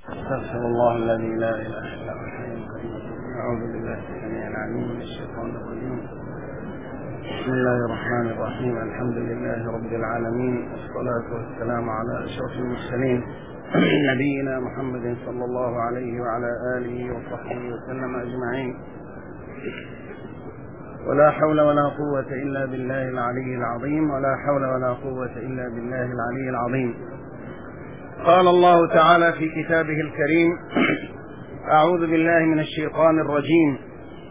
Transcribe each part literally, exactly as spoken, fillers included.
استغفر الله الذي لا اله الا هو الحي القيوم. اعوذ بالله السميع العليم من الشيطان الرجيم. بسم الله الرحمن الرحيم. الحمد لله رب العالمين، والصلاة والسلام على اشرف المرسلين نبينا محمد صلى الله عليه وعلى اله وصحبه وسلم اجمعين. ولا حول ولا قوة الا بالله العلي العظيم، ولا حول ولا قوة الا بالله العلي العظيم. قال الله تعالى في كتابه الكريم: أعوذ بالله من الشيطان الرجيم: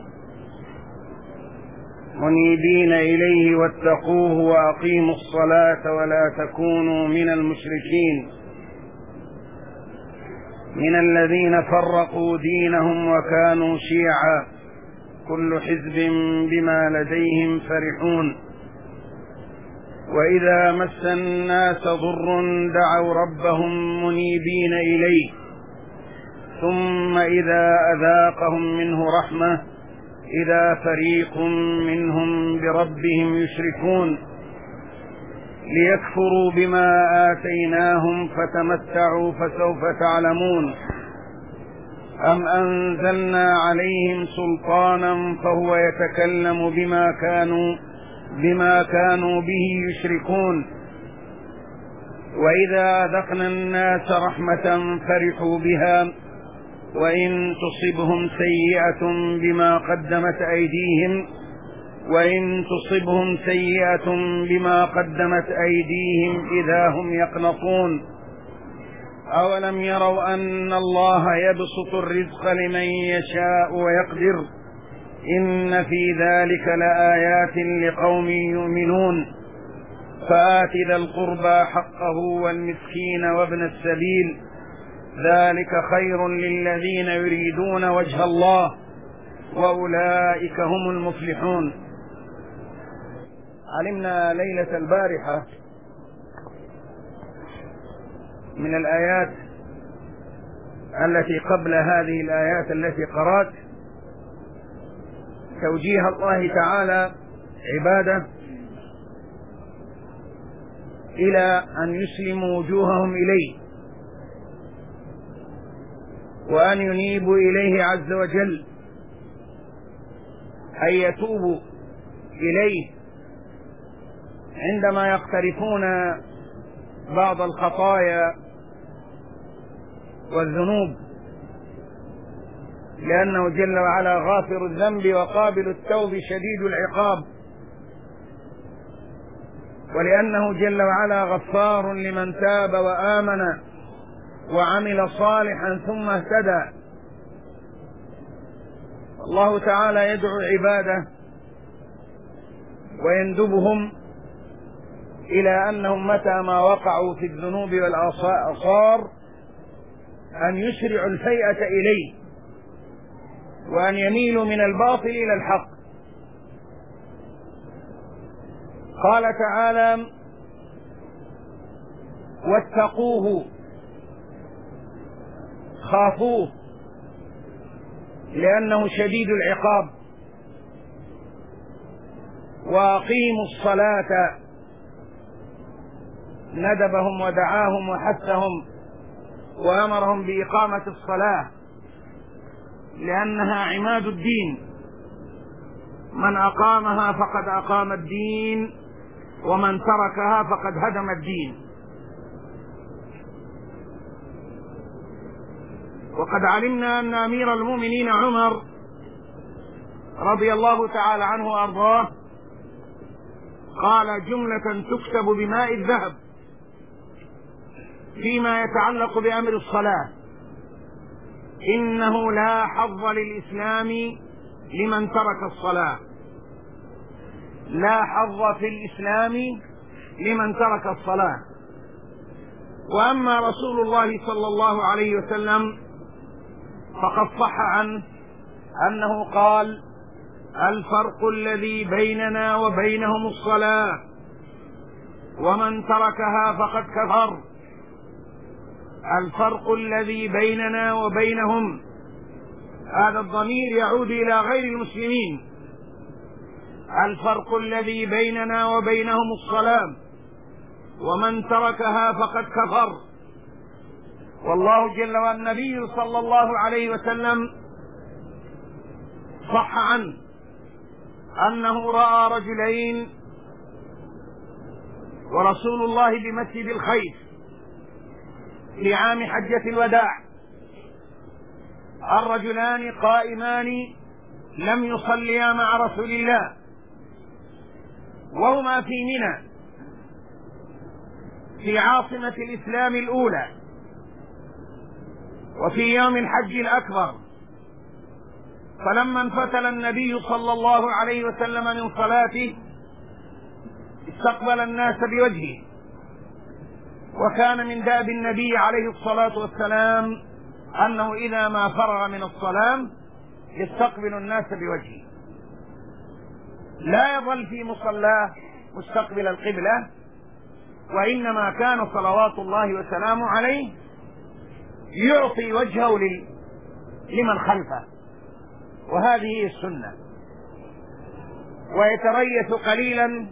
منيبين إليه واتقوه وأقيموا الصلاة ولا تكونوا من المشركين من الذين فرقوا دينهم وكانوا شيعا كل حزب بما لديهم فرحون وإذا مس الناس ضر دعوا ربهم منيبين إليه ثم إذا أذاقهم منه رحمة إذا فريق منهم بربهم يشركون ليكفروا بما آتيناهم فتمتعوا فسوف تعلمون أم أنزلنا عليهم سلطانا فهو يتكلم بما كانوا بما كانوا به يشركون وإذا أذقنا الناس رحمة فرحوا بها وإن تصبهم سيئة بما قدمت أيديهم وإن تصبهم سيئة بما قدمت أيديهم إذا هم يقنطون أولم يروا أن الله يبسط الرزق لمن يشاء ويقدر إن في ذلك لآيات لقوم يؤمنون فآت ذا القربى حقه والمسكين وابن السبيل ذلك خير للذين يريدون وجه الله وأولئك هم المفلحون. علمنا ليلة البارحة من الآيات التي قبل هذه الآيات التي قرأت توجيه الله تعالى عباده إلى أن يسلموا وجوههم إليه وأن ينيبوا إليه عز وجل، أن يتوبوا إليه عندما يقترفون بعض الخطايا والذنوب، لأنه جل وعلا غافر الذنب وقابل التوب شديد العقاب، ولأنه جل وعلا غفار لمن تاب وآمن وعمل صالحا ثم اهتدى. الله تعالى يدعو عباده ويندبهم إلى أنهم متى ما وقعوا في الذنوب والآثار أن يسرعوا الفيئة إليه وأن يميلوا من الباطل إلى الحق. قال تعالى: واتقوه، خافوه لأنه شديد العقاب، وأقيموا الصلاة، ندبهم ودعاهم وحثهم وأمرهم بإقامة الصلاة لأنها عماد الدين، من أقامها فقد أقام الدين ومن تركها فقد هدم الدين. وقد علمنا أن أمير المؤمنين عمر رضي الله تعالى عنه وأرضاه قال جملة تكتب بماء الذهب فيما يتعلق بأمر الصلاة: إنه لا حظ للإسلام لمن ترك الصلاة، لا حظ في الإسلام لمن ترك الصلاة. وأما رسول الله صلى الله عليه وسلم فقد صح عنه أنه قال: الفرق الذي بيننا وبينهم الصلاة، ومن تركها فقد كفر. الفرق الذي بيننا وبينهم، هذا الضمير يعود إلى غير المسلمين. الفرق الذي بيننا وبينهم الصلاة، ومن تركها فقد كفر. والله جل وعلا النبي صلى الله عليه وسلم صح عنه أنه رأى رجلين ورسول الله بمسجد الخيف في عام حجة الوداع، الرجلان قائمان لم يصليا مع رسول الله وهما في منى في عاصمة الإسلام الأولى وفي يوم الحج الأكبر. فلما انفتل النبي صلى الله عليه وسلم من صلاته استقبل الناس بوجهه، وكان من دأب النبي عليه الصلاة والسلام أنه إذا ما فرغ من الصلاة يستقبل الناس بوجهه، لا يظل في مصلاه مستقبل القبلة، وإنما كان صلوات الله وسلامه عليه يعطي وجهه لمن خلفه، وهذه هي السنة، ويتريث قليلا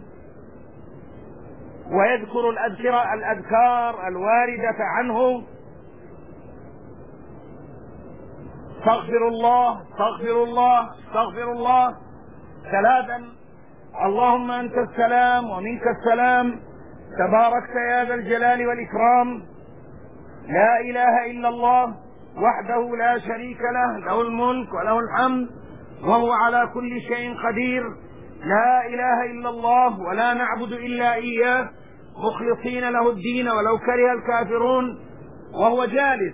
ويذكر الأذكار الأذكار الواردة عنه: استغفر الله استغفر الله استغفر الله ثلاثا، اللهم أنت السلام ومنك السلام تباركت يا ذا الجلال والإكرام، لا إله إلا الله وحده لا شريك له، له الملك وله الحمد وهو على كل شيء قدير، لا إله إلا الله ولا نعبد إلا إياه مخلصين له الدين ولو كره الكافرون. وهو جالس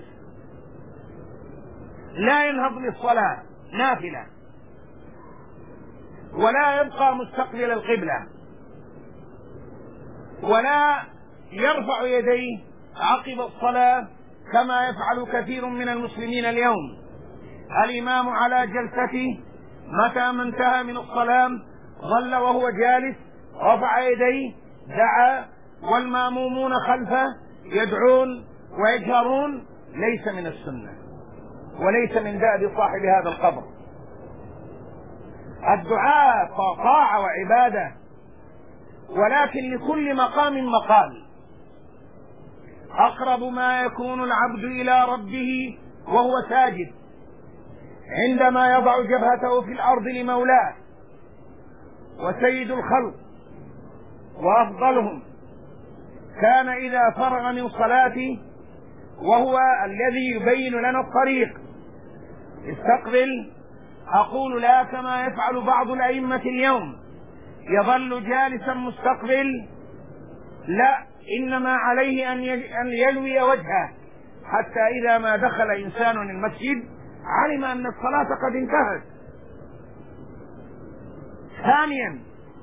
لا ينهض للصلاة نافلة ولا يبقى مستقبل القبلة ولا يرفع يديه عقب الصلاة كما يفعل كثير من المسلمين اليوم. الإمام على جلسته متى ما انتهى من الصلاة ظل وهو جالس رفع يديه دعا، والمامومون خلفه يدعون ويجهرون، ليس من السنة وليس من دأب صاحب هذا القبر. الدعاء طاعة وعبادة، ولكن لكل مقام مقال. أقرب ما يكون العبد إلى ربه وهو ساجد عندما يضع جبهته في الأرض لمولاه، وسيد الخلق وأفضلهم كان إذا فرغ من صلاته وهو الذي يبين لنا الطريق استقبل. أقول لا كما يفعل بعض الأئمة اليوم يظل جالسا مستقبل، لا، إنما عليه أن يلوي وجهه حتى إذا ما دخل إنسان المسجد علم أن الصلاة قد انتهت. ثانيا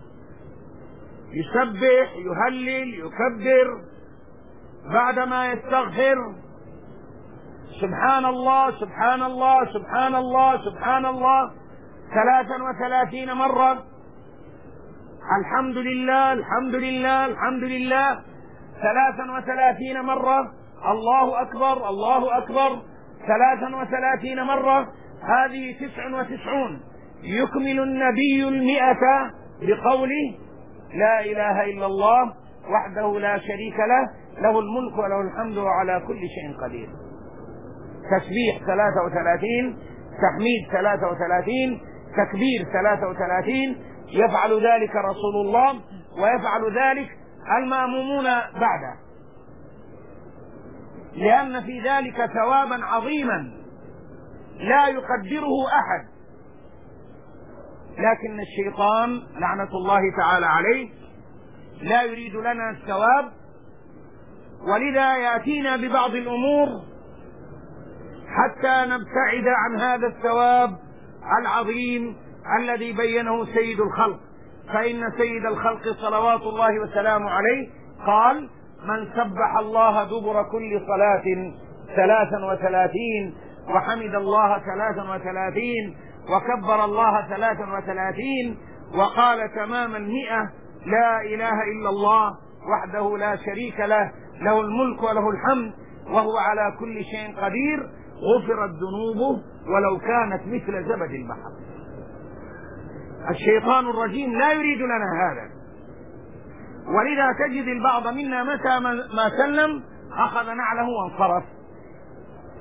يسبح يهلل يكبر بعدما يستغفر سبحان الله سبحان الله سبحان الله سبحان الله ثلاثا وثلاثين مرة، الحمد لله الحمد لله الحمد لله ثلاثا وثلاثين مرة، الله أكبر الله أكبر ثلاثا وثلاثين مرة، هذه تسع وتسعون. يكمل النبي المئة بقوله لا إله إلا الله وحده لا شريك له، له الملك وله الحمد وعلى كل شيء قدير. تسبيح ثلاثة وثلاثين، تحميد ثلاثة وثلاثين، تكبير ثلاثة وثلاثين، يفعل ذلك رسول الله ويفعل ذلك المأمومون بعده، لأن في ذلك ثوابا عظيما لا يقدره أحد. لكن الشيطان لعنة الله تعالى عليه لا يريد لنا الثواب، ولذا يأتينا ببعض الأمور حتى نبتعد عن هذا الثواب العظيم الذي بينه سيد الخلق. فإن سيد الخلق صلوات الله وسلامه عليه قال: من سبح الله دبر كل صلاة ثلاثا وثلاثين، وحمد الله ثلاثا وثلاثين، وكبر الله ثلاثا وثلاثين، وقال تمام المئة: لا إله إلا الله وحده لا شريك له، له الملك وله الحمد وهو على كل شيء قدير، غفرت ذنوبه ولو كانت مثل زبد البحر. الشيطان الرجيم لا يريد لنا هذا، ولذا تجد البعض منا متى ما سلم أخذ نعله وانصرف،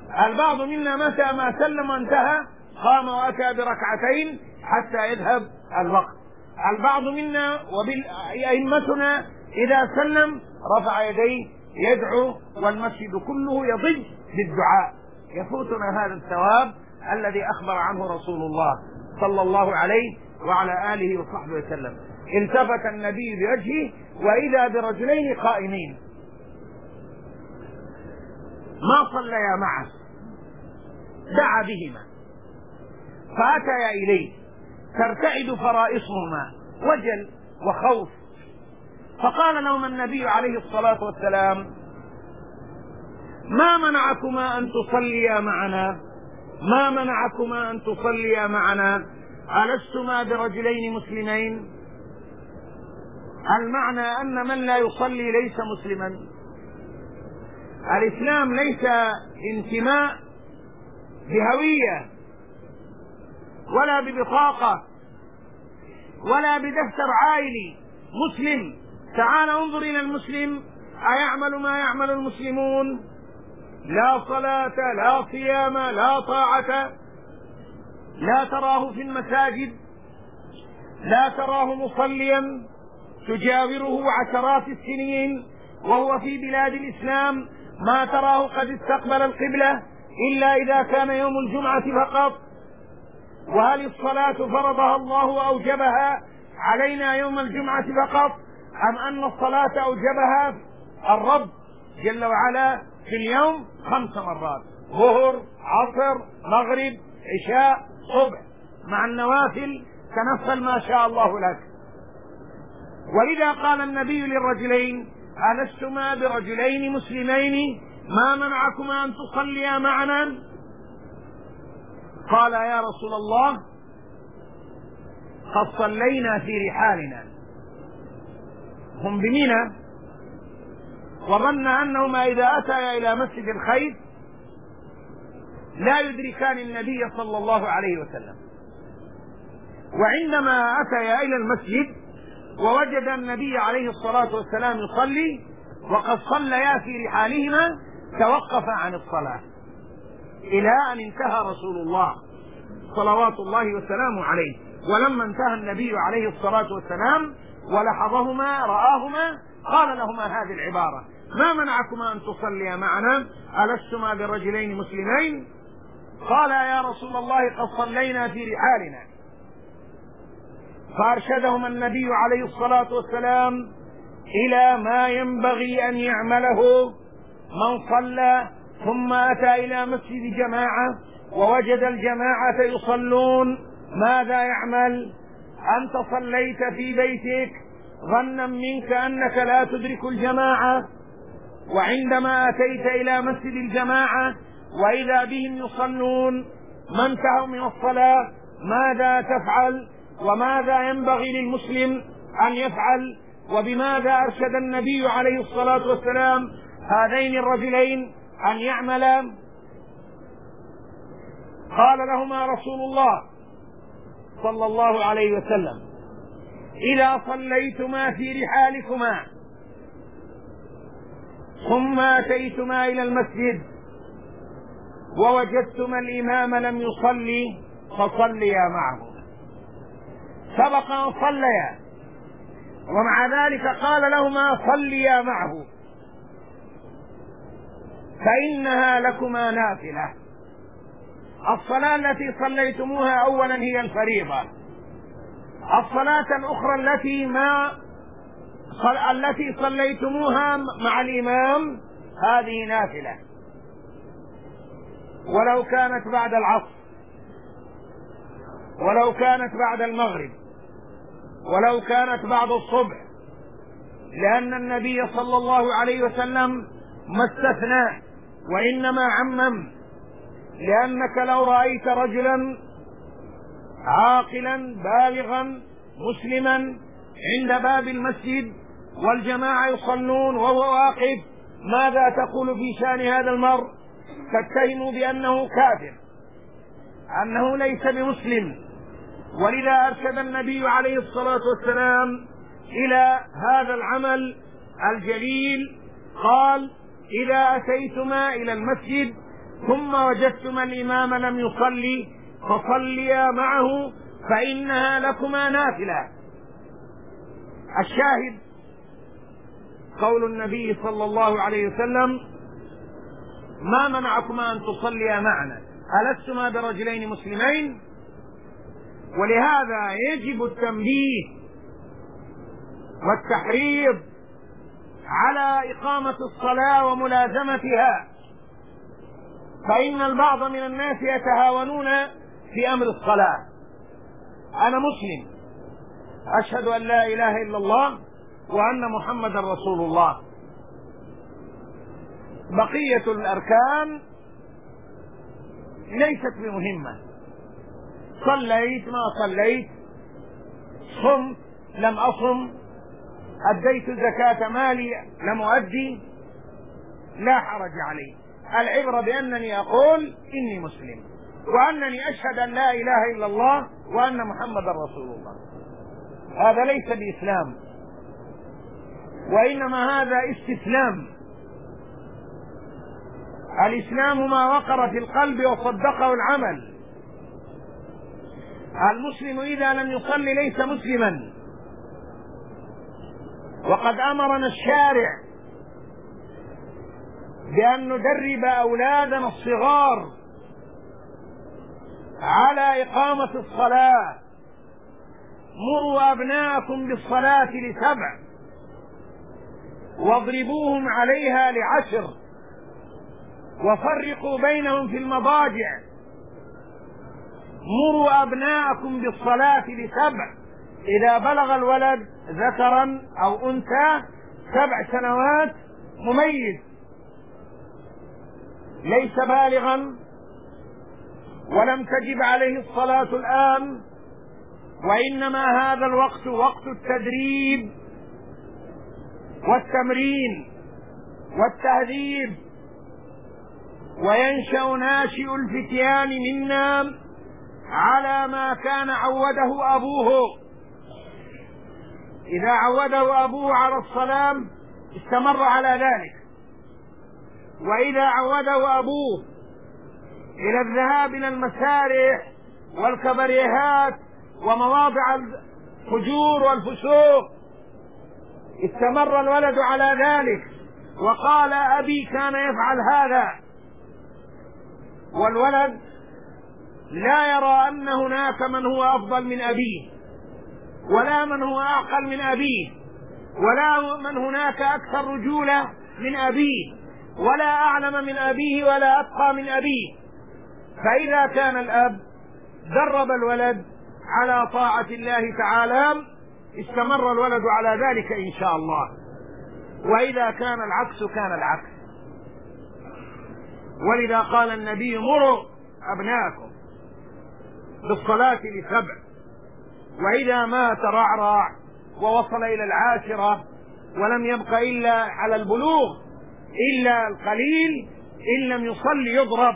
البعض منا متى ما سلم وانتهى قام وأتى بركعتين حتى يذهب الوقت. البعض منا وأئمتنا إذا سلم رفع يديه يدعو والمسجد كله يضج بالدعاء، يفوتنا هذا الثواب الذي أخبر عنه رسول الله صلى الله عليه وعلى آله وصحبه وسلم. التفت النبي بوجهه وإذا برجلين قائمين ما صليا معه، دعا بهما فأتيا إليه ترتعد فرائصهما وجل وخوف، فقال لهما النبي عليه الصلاة والسلام: ما منعكما أن تصليا معنا؟ ما منعكما أن تصليا معنا؟ ألستما برجلين مسلمين؟ المعنى أن من لا يصلي ليس مسلما. الإسلام ليس انتماء بهوية ولا ببطاقة ولا بدفتر عائلي. مسلم، تعال انظر إلى المسلم أيعمل ما يعمل المسلمون؟ لا صلاة، لا صيام، لا طاعة، لا تراه في المساجد، لا تراه مصليا تجاوره عشرات السنين وهو في بلاد الإسلام، ما تراه قد استقبل القبلة إلا إذا كان يوم الجمعة فقط. وهل الصلاة فرضها الله وأوجبها علينا يوم الجمعة فقط، أم أن الصلاة أوجبها الرب جل وعلا في اليوم خمس مرات: ظهر، عصر، مغرب، عشاء، صبح، مع النوافل تنفل ما شاء الله لك. ولذا قال النبي للرجلين: ألستما برجلين مسلمين؟ ما منعكما أن تصليا معنا؟ قال: يا رسول الله قد صلينا في رحالنا. هم بمنى، وظن أنهما إذا أتيا إلى مسجد الخيف لا يدركان النبي صلى الله عليه وسلم. وعندما أتيا إلى المسجد ووجد النبي عليه الصلاة والسلام يصلي وقد صليا في رحالهما توقف عن الصلاة إلى أن انتهى رسول الله صلوات الله وسلامه عليه. ولما انتهى النبي عليه الصلاة والسلام ولحظهما رآهما قال لهما هذه العبارة: ما منعكما أن تصليا معنا؟ ألستما برجلين مسلمين؟ قال: يا رسول الله قد صلينا في رحالنا. فأرشدهما النبي عليه الصلاة والسلام إلى ما ينبغي أن يعمله من صلى ثم أتى إلى مسجد جماعة ووجد الجماعة يصلون. ماذا يعمل؟ أنت صليت في بيتك ظنا منك أنك لا تدرك الجماعة، وعندما أتيت إلى مسجد الجماعة وإذا بهم يصلون ما انتهوا من الصلاة، ماذا تفعل؟ وماذا ينبغي للمسلم أن يفعل؟ وبماذا أرشد النبي عليه الصلاة والسلام هذين الرجلين أن يعملا؟ قال لهما رسول الله صلى الله عليه وسلم: إذا صليتما في رحالكما ثم أتيتما إلى المسجد ووجدتما الإمام لم يصلي فصليا معه. سبق أن صليا ومع ذلك قال لهما: صليا معه فإنها لكما نافلة. الصلاة التي صليتموها أولا هي الفريضة، الصلاة الأخرى التي ما التي صليتموها مع الإمام هذه نافلة، ولو كانت بعد العصر، ولو كانت بعد المغرب، ولو كانت بعد الصبح، لأن النبي صلى الله عليه وسلم ما استثنى وإنما عمم. لأنك لو رأيت رجلا عاقلا بالغا مسلما عند باب المسجد والجماعة يصلون وهو واقف، ماذا تقول في شأن هذا المرء؟ تتهم بأنه كافر، أنه ليس بمسلم. ولذا أرشد النبي عليه الصلاة والسلام إلى هذا العمل الجليل. قال: إذا أتيتما إلى المسجد ثم وجدتما الإمام لم يصلي فصليا معه فإنها لكما نافلة. الشاهد قول النبي صلى الله عليه وسلم: ما منعكما أن تصليا معنا ألستما برجلين مسلمين؟ ولهذا يجب التنبيه والتحريض على إقامة الصلاة وملازمتها، فإن البعض من الناس يتهاونون في أمر الصلاة. أنا مسلم أشهد أن لا إله إلا الله وأن محمدا رسول الله، بقية الأركان ليست بمهمة، صليت ما صليت، صمت لم أصم، أديت زكاة مالي لم أؤدي، لا حرج علي. العبرة بأنني أقول إني مسلم وأنني أشهد أن لا إله إلا الله وأن محمدا رسول الله. هذا ليس بإسلام، وإنما هذا استسلام. الإسلام ما وقر في القلب وصدقه العمل. المسلم إذا لم يصلي ليس مسلما. وقد أمرنا الشارع بأن ندرب أولادنا الصغار على إقامة الصلاة. مروا أبناءكم بالصلاة لسبع واضربوهم عليها لعشر وفرقوا بينهم في المضاجع. مروا أبناءكم بالصلاة لسبع، إذا بلغ الولد ذكرا أو أنثى سبع سنوات مميز، ليس بالغا ولم تجب عليه الصلاة الآن، وإنما هذا الوقت وقت التدريب والتمرين والتهذيب. وينشأ ناشئ الفتيان منا على ما كان عوده أبوه. إذا عوده أبوه على الصلاة استمر على ذلك، وإذا عوده أبوه إلى الذهاب إلى المسارح والكبريهات ومواضع الفجور والفسوق استمر الولد على ذلك، وقال: أبي كان يفعل هذا. والولد لا يرى أن هناك من هو أفضل من أبيه، ولا من هو أعقل من أبيه، ولا من هناك أكثر رجولة من أبيه، ولا أعلم من أبيه ولا أتقى من أبيه. فإذا كان الأب درب الولد على طاعة الله تعالى استمر الولد على ذلك إن شاء الله. وإذا كان العكس كان العكس. ولذا قال النبي: مروا أبناءكم بالصلاة لسبع، وإذا ما ترعرع ووصل إلى العاشرة ولم يبق إلا على البلوغ إلا القليل إن لم يصل يضرب.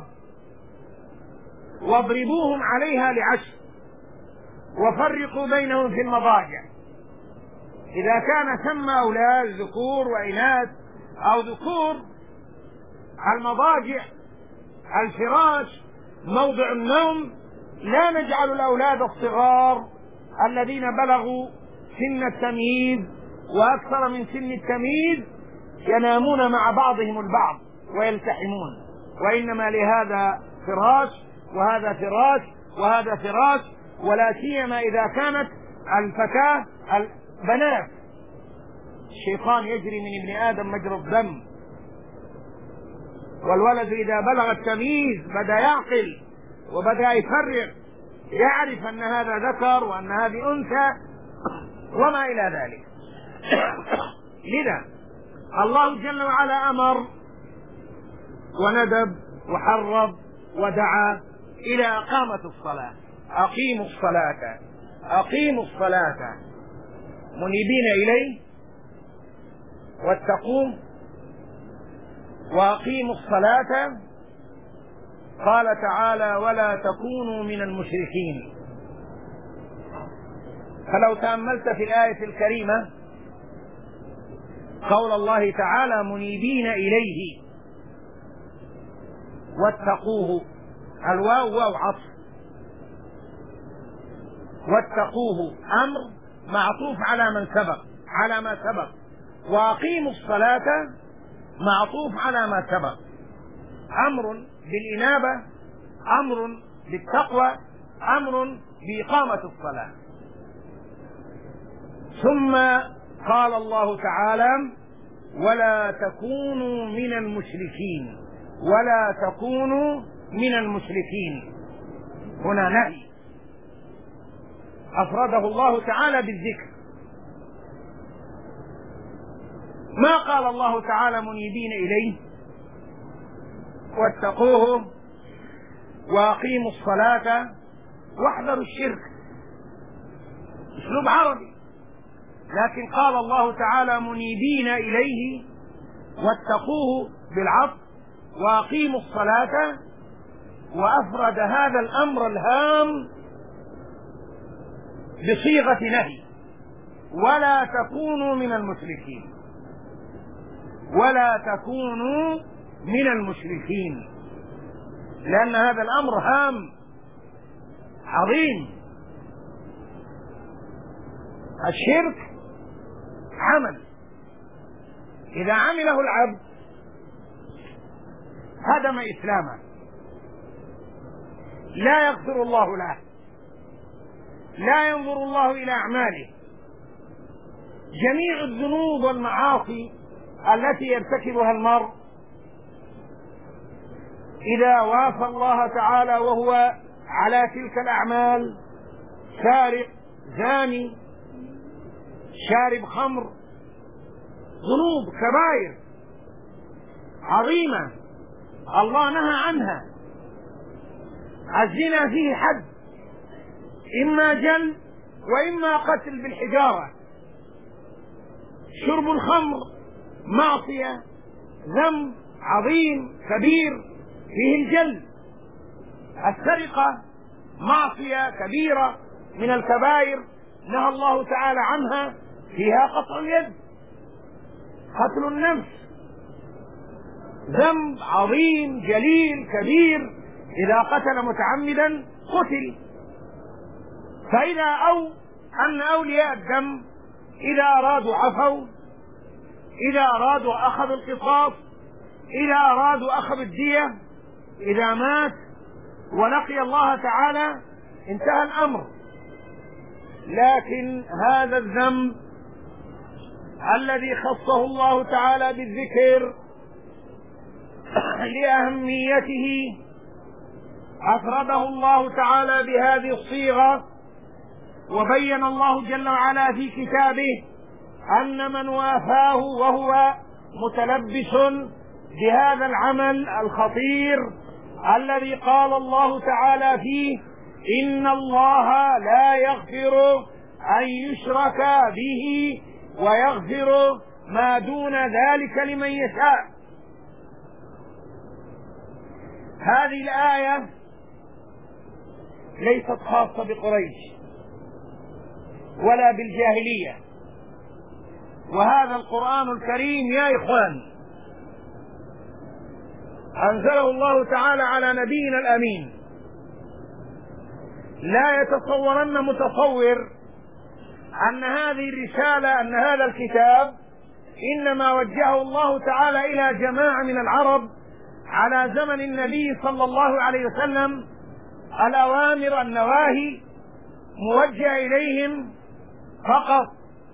واضربوهم عليها لعشر وفرقوا بينهم في المضاجع. إذا كان ثم أولاد ذكور وإناث أو ذكور، المضاجع الفراش موضع النوم، لا نجعل الأولاد الصغار الذين بلغوا سن التمييز وأكثر من سن التمييز ينامون مع بعضهم البعض ويلتحمون، وإنما لهذا فراش وهذا فراش وهذا فراش. ولا سيما إذا كانت الفتاة البنات، الشيطان يجري من ابن آدم مجرى الدم، والولد إذا بلغ التمييز بدأ يعقل وبدأ يفرق، يعرف أن هذا ذكر وأن هذه أنثى وما إلى ذلك. لذا الله جل وعلا أمر وندب وحرض ودعا إلى إقامة الصلاة. أقيموا الصلاة أقيموا الصلاة منيبين إليه واتقوه وأقيموا الصلاة. قال تعالى: ولا تكونوا من المشركين. فلو تأملت في الآية الكريمة قول الله تعالى: منيبين إليه، واتقوه، الواو واو عطف، واتقوه أمر معطوف على من سبق، على ما سبق، وأقيموا الصلاة معطوف على ما سبق، أمر بالإنابة، أمر بالتقوى، أمر بإقامة الصلاة. ثم قال الله تعالى ولا تكونوا من المشركين، ولا تكونوا من المشركين، هنا نهي أفرده الله تعالى بالذكر. ما قال الله تعالى منيبين إليه واتقوه وأقيموا الصلاة واحذروا الشرك، أسلوب عربي، لكن قال الله تعالى منيبين إليه واتقوه بالعطف وأقيموا الصلاة، وأفرد هذا الأمر الهام بصيغة نهي، ولا تكونوا من المشركين، ولا تكونوا من المشركين، لأن هذا الأمر هام عظيم. الشرك عمل إذا عمله العبد هدم إسلامه، لا يغفر الله له، لا ينظر الله إلى أعماله. جميع الذنوب والمعاصي التي يرتكبها المرء إذا وافى الله تعالى وهو على تلك الأعمال، سارق، زاني، شارب خمر، ذنوب كبائر عظيمة الله نهى عنها. الزنا فيه حد، إما جلد وإما قتل بالحجارة. شرب الخمر معصية، ذنب عظيم كبير فيه الجلد. السرقة معصية كبيرة من الكبائر نهى الله تعالى عنها، فيها قطع اليد. قتل النفس ذنب عظيم جليل كبير، إذا قتل متعمدا قتل. فإذا أو أن أولياء الدم إذا أرادوا عفوا، إذا أرادوا أخذوا القصاص، إذا أرادوا أخذ الدية، إذا مات ولقي الله تعالى انتهى الأمر. لكن هذا الذنب الذي خصه الله تعالى بالذكر لأهميته أفرده الله تعالى بهذه الصيغة، وبين الله جل وعلا في كتابه أن من وافاه وهو متلبس بهذا العمل الخطير الذي قال الله تعالى فيه إن الله لا يغفر أن يشرك به ويغفر ما دون ذلك لمن يشاء. هذه الآية ليست خاصة بقريش ولا بالجاهلية، وهذا القرآن الكريم يا إخوان أنزله الله تعالى على نبينا الأمين. لا يتصورن متصور أن هذه الرسالة، أن هذا الكتاب إنما وجهه الله تعالى إلى جماعة من العرب على زمن النبي صلى الله عليه وسلم، الأوامر النواهي موجهة إليهم فقط،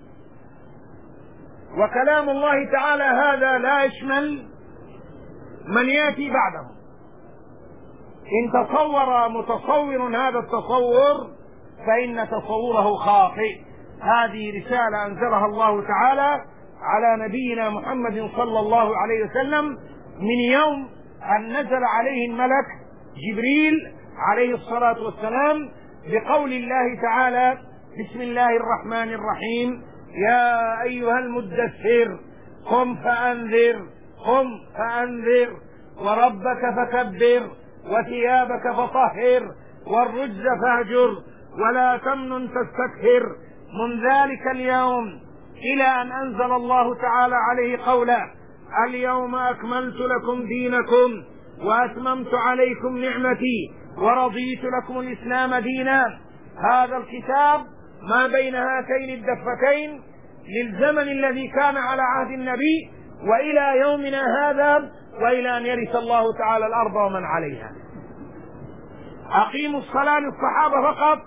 وكلام الله تعالى هذا لا يشمل من يأتي بعده. إن تصور متصور هذا التصور فإن تصوره خاطئ. هذه رسالة أنزلها الله تعالى على نبينا محمد صلى الله عليه وسلم من يوم أن نزل عليه الملك جبريل عليه الصلاة والسلام بقول الله تعالى بسم الله الرحمن الرحيم يا أيها المدثر قم فأنذر، قم فأنذر وربك فكبر وثيابك فطهر والرجز فاهجر ولا تمنن تستكثر من ذلك اليوم إلى أن أنزل الله تعالى عليه قوله اليوم أكملت لكم دينكم وأتممت عليكم نعمتي ورضيت لكم الإسلام دينا. هذا الكتاب ما بين هاتين الدفتين للزمن الذي كان على عهد النبي وإلى يومنا هذا، وإلى أن يرث الله تعالى الأرض ومن عليها. أقيموا الصلاة للصحابة فقط.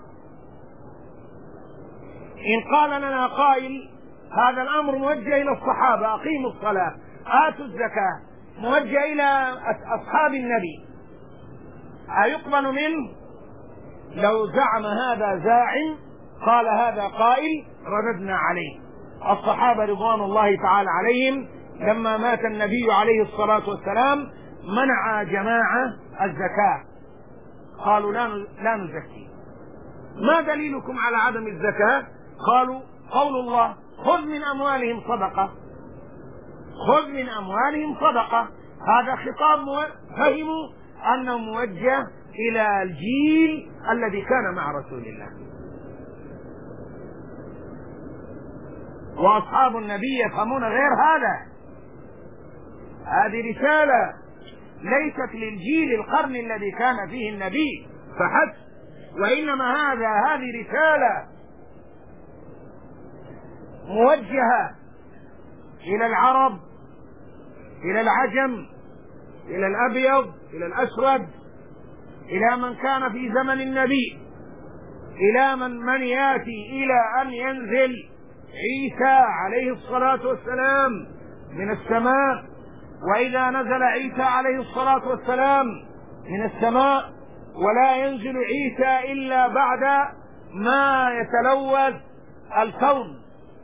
إن قال لنا قائل هذا الأمر موجه إلى الصحابة، أقيموا الصلاة آتوا الزكاة، موجه إلى أصحاب النبي، أيقبل منه؟ لو زعم هذا زاعم قال هذا قائل رددنا عليه. الصحابة رضوان الله تعالى عليهم لما مات النبي عليه الصلاة والسلام منع جماعة الزكاة، قالوا لا لا نزكي. ما دليلكم على عدم الزكاة؟ قالوا قول الله خذ من أموالهم صدقة، خذ من أموالهم صدقة. هذا خطاب فهموا أنه موجه إلى الجيل الذي كان مع رسول الله، وأصحاب النبي يفهمون غير هذا. هذه رسالة ليست للجيل القرن الذي كان فيه النبي فحسب، وإنما هذا هذه رسالة موجهة إلى العرب، إلى العجم، إلى الأبيض، إلى الأسود، إلى من كان في زمن النبي، إلى من من يأتي إلى أن ينزل عيسى عليه الصلاة والسلام من السماء. وإذا نزل عيسى عليه الصلاة والسلام من السماء ولا ينزل عيسى إلا بعد ما يتلوث الكون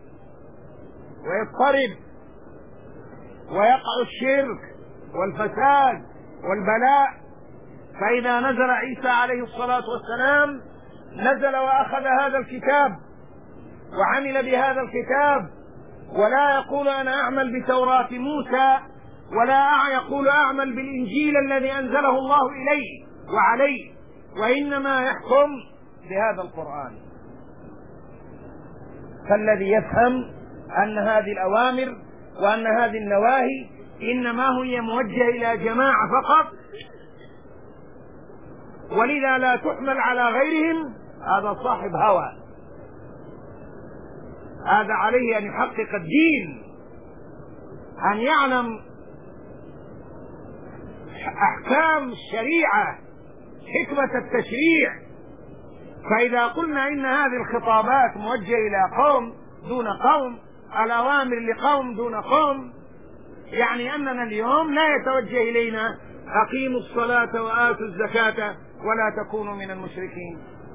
ويضطرب ويقع الشرك والفساد والبلاء، فإذا نزل عيسى عليه الصلاة والسلام نزل وأخذ هذا الكتاب وعمل بهذا الكتاب، ولا يقول أنا أعمل بتوراة موسى، ولا يقول أعمل بالإنجيل الذي أنزله الله إليه وعليه، وإنما يحكم بهذا القرآن. فالذي يفهم أن هذه الأوامر وأن هذه النواهي إنما هي موجهة إلى جماعة فقط ولذا لا تحمل على غيرهم، هذا صاحب هوى، هذا عليه أن يحقق الدين، أن يعلم أحكام الشريعة، حكمة التشريع. فإذا قلنا إن هذه الخطابات موجهة إلى قوم دون قوم، الأوامر لقوم دون قوم، يعني أننا اليوم لا يتوجه إلينا أقيموا الصلاة وآتوا الزكاة ولا تكونوا من المشركين.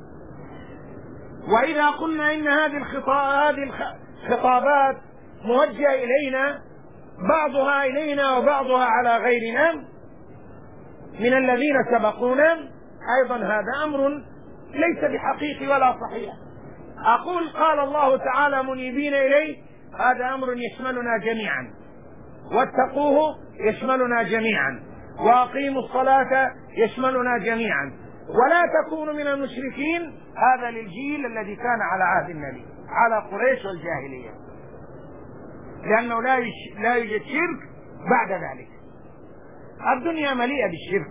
وإذا قلنا إن هذه الخطابات موجهة إلينا، بعضها إلينا وبعضها على غيرنا من الذين سبقونا، أيضا هذا أمر ليس بحقيقي ولا صحيح. أقول قال الله تعالى منيبين إليه، هذا أمر يشملنا جميعا، واتقوه يشملنا جميعا، وأقيموا الصلاة يشملنا جميعا، ولا تكونوا من المشركين، هذا للجيل الذي كان على عهد النبي، على قريش والجاهلية، لأنه لا لا يوجد شرك بعد ذلك. الدنيا مليئة بالشرك،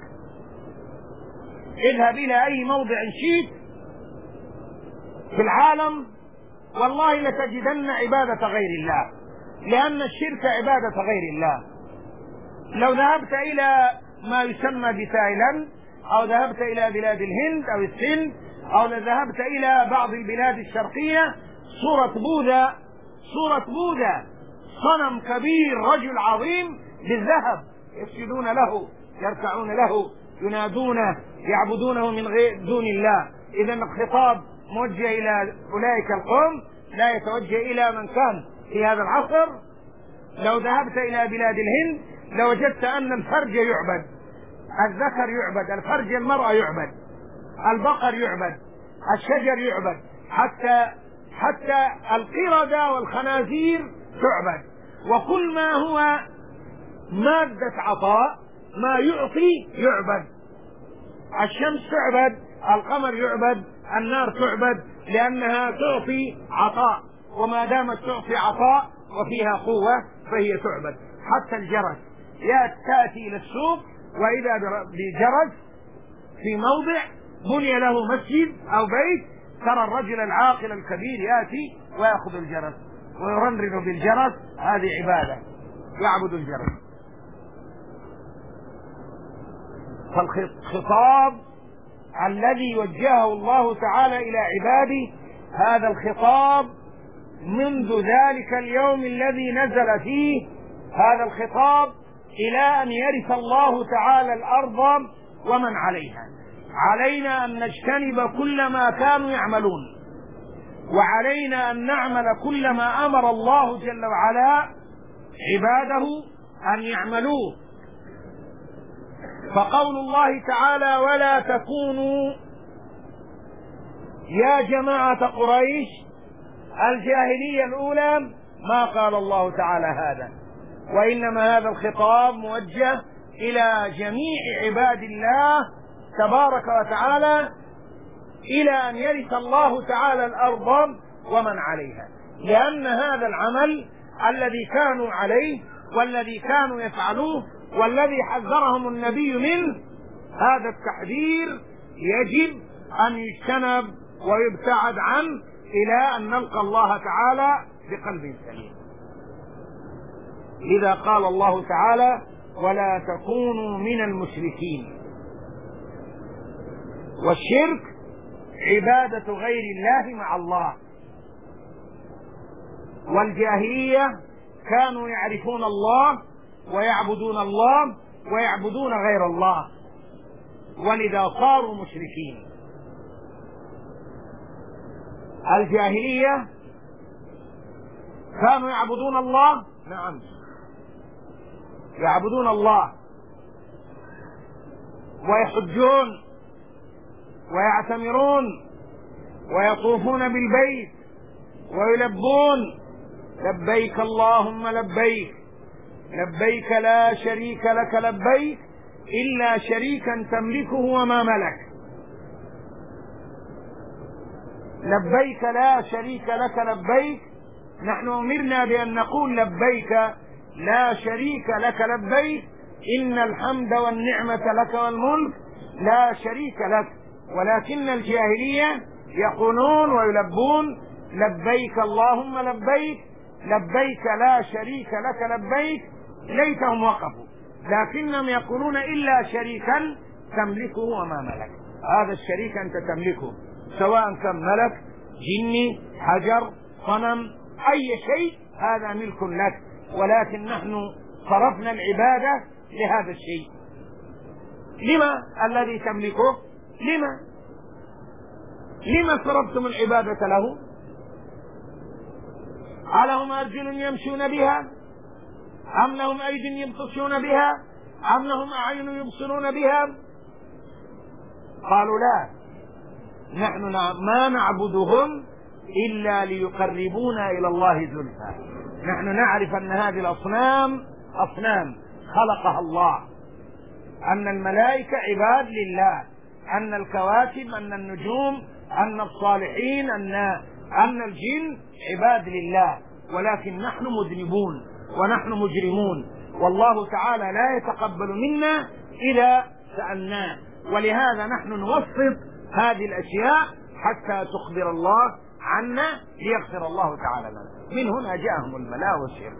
اذهب إلى أي موضع شئت في العالم والله لتجدن عبادة غير الله، لأن الشرك عبادة غير الله. لو ذهبت إلى ما يسمى بتايلاند، أو ذهبت إلى بلاد الهند أو السند، أو ذهبت إلى بعض البلاد الشرقية، صورة بوذا، صورة بوذا صنم كبير رجل عظيم بالذهب، يسجدون له، يركعون له، ينادونه، يعبدونه من غير دون الله. إذا الخطاب موجه إلى أولئك القوم، لا يتوجه إلى من كان في هذا العصر. لو ذهبت إلى بلاد الهند لوجدت أن الفرج يعبد، الذكر يعبد، الفرج المرأة يعبد، البقر يعبد، الشجر يعبد، حتى حتى القردة والخنازير تعبد، وكل ما هو مادة عطاء ما يعطي يعبد. الشمس تعبد، القمر يعبد، النار تعبد، لأنها تعطي عطاء، وما دامت تعطي عطاء وفيها قوة فهي تعبد. حتى الجرس تأتي إلى السوق وإذا بجرس في موضع بني له مسجد أو بيت، ترى الرجل العاقل الكبير يأتي ويأخذ الجرس ويرنرن بالجرس، هذه عبادة، يعبد الجرس. فالخطاب الذي وجهه الله تعالى إلى عباده هذا الخطاب منذ ذلك اليوم الذي نزل فيه هذا الخطاب إلى أن يرث الله تعالى الأرض ومن عليها. علينا أن نجتنب كل ما كانوا يعملون، وعلينا أن نعمل كل ما أمر الله جل وعلا عباده أن يعملوه. فقول الله تعالى ولا تكونوا يا جماعة قريش الجاهلية الأولى، ما قال الله تعالى هذا، وإنما هذا الخطاب موجه إلى جميع عباد الله تبارك وتعالى إلى أن يرث الله تعالى الأرض ومن عليها، لأن هذا العمل الذي كانوا عليه والذي كانوا يفعلوه والذي حذرهم النبي منه، هذا التحذير يجب أن يجتنب ويبتعد عنه إلى أن نلقى الله تعالى بقلب سليم. إذا قال الله تعالى ولا تكونوا من المشركين، والشرك عبادة غير الله مع الله، والجاهلية كانوا يعرفون الله ويعبدون الله ويعبدون غير الله، ولذا صاروا مشركين. الجاهلية كانوا يعبدون الله، نعم يعبدون الله ويحجون ويعتمرون ويطوفون بالبيت ويلبون لبيك اللهم لبيك لبيك لا شريك لك لبيك إلا شريكا تملكه وما ملك، لبيك لا شريك لك لبيك. نحن أمرنا بأن نقول لبيك لا شريك لك لبيك إن الحمد والنعمة لك والملك لا شريك لك، ولكن الجاهلية يقولون ويلبون لبيك اللهم لبيك لبيك لا شريك لك لبيك، ليتهم وقفوا، لكنهم يقولون إلا شريكا تملكه وما ملك. هذا الشريك أنت تملكه سواء كان ملك جني حجر صنم أي شيء، هذا ملك لك، ولكن نحن صرفنا العبادة لهذا الشيء. لما الذي تملكه؟ لما لما صرفتم العبادة له؟ ألهم أرجل يمشون بها أم لهم أيد يبطشون بها أم لهم أعين يبصرون بها؟ قالوا لا، نحن ما نعبدهم إلا ليقربونا إلى الله زلفى. نحن نعرف أن هذه الأصنام أصنام خلقها الله، أن الملائكة عباد لله، أن الكواكب أن النجوم أن الصالحين أن أن الجن عباد لله، ولكن نحن مذنبون ونحن مجرمون، والله تعالى لا يتقبل منا إذا سألناه، ولهذا نحن نوسط هذه الأشياء حتى تخبر الله عنا ليغفر الله تعالى لنا. من هنا جاءهم الملاء والشرك.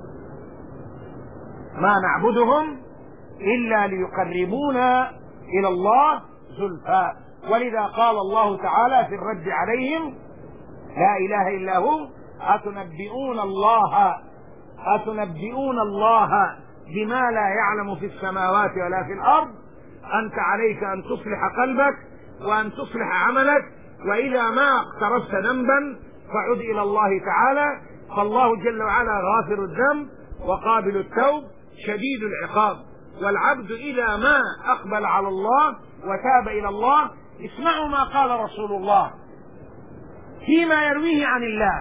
ما نعبدهم إلا ليقربونا إلى الله زلفى، ولذا قال الله تعالى في الرد عليهم لا إله إلا هو أتنبئون الله أتنبئون الله بما لا يعلم في السماوات ولا في الأرض، أنت عليك أن تصلح قلبك وأن تصلح عملك، وإذا ما اقترفت ذنبا فعد إلى الله تعالى، فالله جل وعلا غافر الذنب وقابل التوب شديد العقاب. والعبد إذا ما أقبل على الله وتاب إلى الله، اسمعوا ما قال رسول الله فيما يرويه عن الله.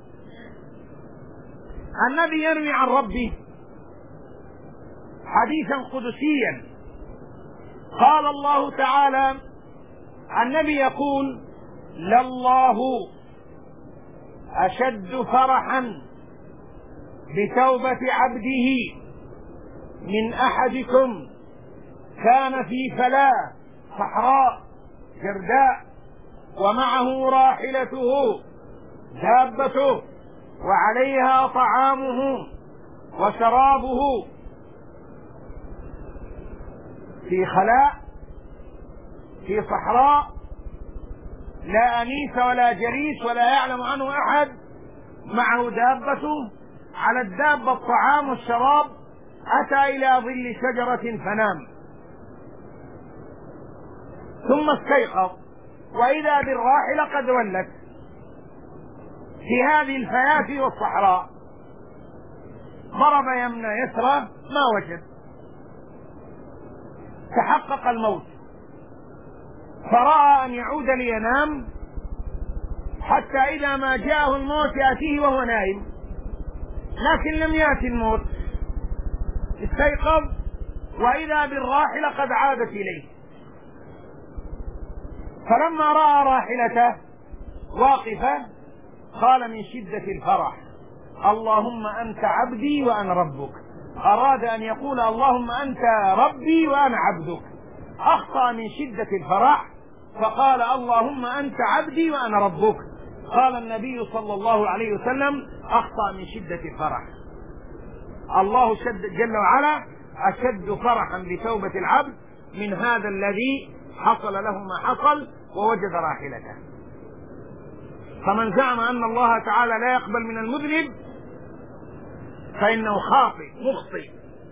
النبي يروي عن ربه حديثا قدسيا، قال الله تعالى، النبي يقول لله أشد فرحا بتوبة عبده من أحدكم كان في فلاة صحراء جرداء، ومعه راحلته دابته، وعليها طعامه وشرابه، في خلاء في صحراء لا أنيس ولا جليس ولا يعلم عنه أحد، معه دابته، على الدابة الطعام والشراب، أتى إلى ظل شجرة فنام، ثم استيقظ وإذا بالراحلة قد ولت في هذه الفيافي والصحراء، ضرب يمنى يسرى ما وجد، تحقق الموت، فرأى أن يعود لينام حتى إذا ما جاءه الموت يأتيه وهو نائم، لكن لم يأتي الموت، استيقظ وإذا بالراحلة قد عادت إليه، فلما رأى راحلته واقفة قال من شدة الفرح: اللهم أنت عبدي وأنا ربك. أراد أن يقول اللهم أنت ربي وأنا عبدك، أخطأ من شدة الفرح فقال اللهم أنت عبدي وأنا ربك. قال النبي صلى الله عليه وسلم: أخطأ من شدة الفرح. الله جل وعلا أشد فرحا بتوبة العبد من هذا الذي حصل له ما حصل ووجد راحلته. فمن زعم أن الله تعالى لا يقبل من المذنب فإنه خاطئ مخطئ